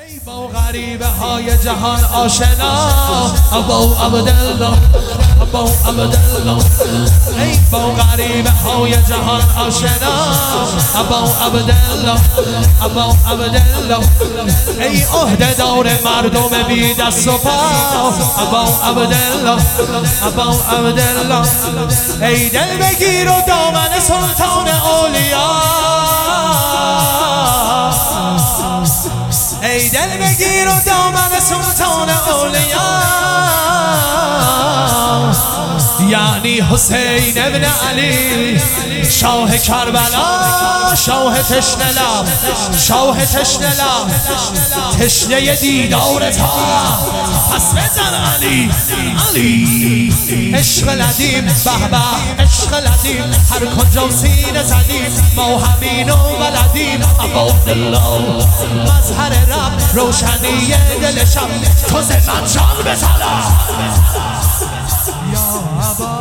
ای با غریبه های جهان آشنا ابو عبدالله ابو عبدالله ای با غریبه های جهان آشنا ابو عبدالله ابو عبدالله ای عهده دار مردم بی دست و پا ابو عبدالله ابو عبدالله ای دل بگیر و دامن سلطان اولیا ای دل بگیر و دامن سلطان اولیا یعنی حسین ابن علی شاه کربلا شاه تشنه لب شاه تشنه لب تشنه دیدار تا پس بزن علی علی عشق لدیم به به عشق لدیم هر کجا سینه زدیم ما همین و ولدیم ابو عبدالله مظهر رب روشنی دل شب تو ز من جان بطلب یا ابا